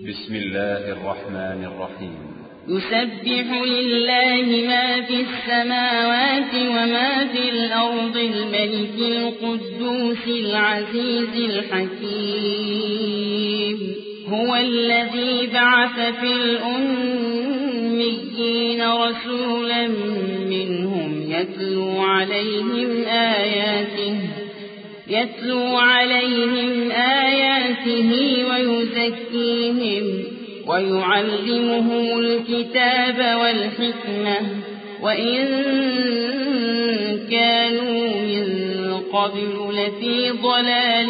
بسم الله الرحمن الرحيم. يسبح لله ما في السماوات وما في الأرض الملك القدوس العزيز الحكيم. هو الذي بعث في الأميين رسولا منهم يتلو عليهم آياته ويزكيهم ويعلمهم الكتاب والحكمة وإن كانوا من قبل لفي ضلال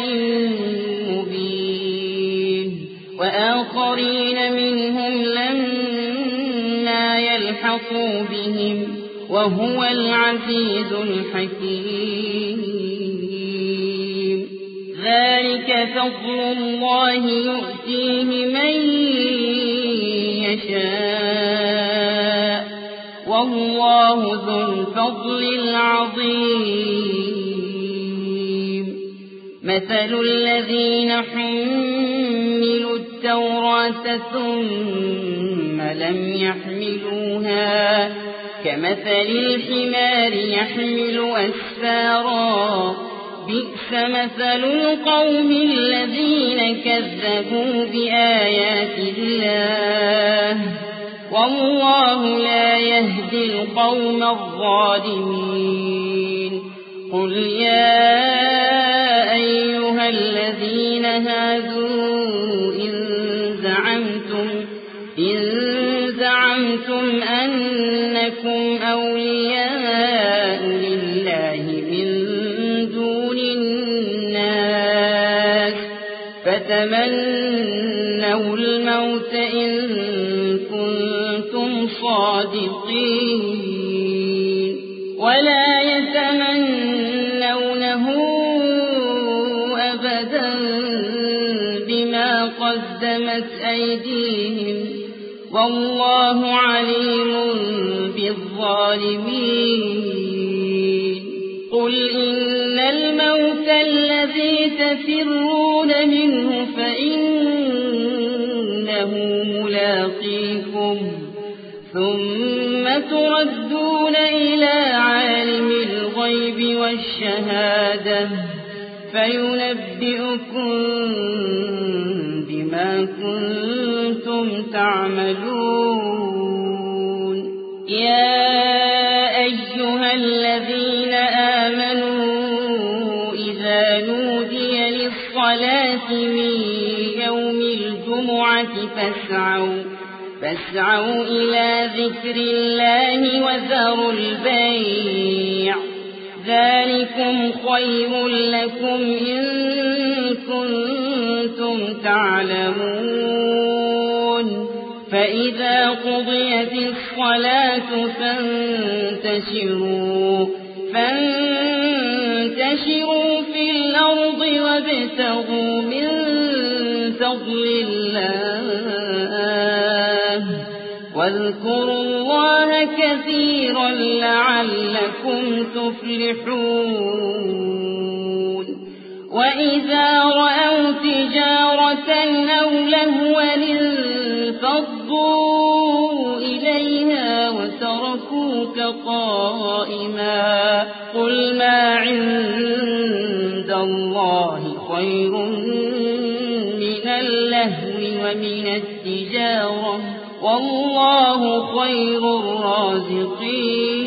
مبين. وآخرين منهم لما يلحقوا بهم وهو العزيز الحكيم. ذلك فضل الله يؤتيه من يشاء والله ذو الفضل العظيم. مثل الذين حملوا التوراة ثم لم يحملوها كمثل الحمار يحمل أسفارا بئس مثل القوم الذين كذبوا بآيات الله والله لا يهدي القوم الظالمين. قل يا أيها الذين هادوا إن زعمتم أنكم أولياء لله من دون الناس فتمنوا الموت إن كنتم صادقين ولا يتمنونه أبدا بما قدمت أيديهم والله عليم بالظالمين. قل إن الموت الذي تفرون منه فإنه ملاقيكم ثم تردون إلى عالم الغيب والشهادة فينبئكم بما كنتم تعملون. يا أيها الذين آمنوا إذا نودي للصلاة من يوم الجمعة فاسعوا إلى ذكر الله وذروا البيع ذلكم خير لكم إن كنتم تعلمون. فإذا قضيت الصلاة فانتشروا في الأرض وابتغوا من فضل الله واذكروا الله كثيرا لعلكم تفلحون. وإذا رأوا تجارة أو لهوا انفضوا إليها وتركوك قائما قل ما عند الله خير من اللهو ومن التجارة والله خير الرازقين.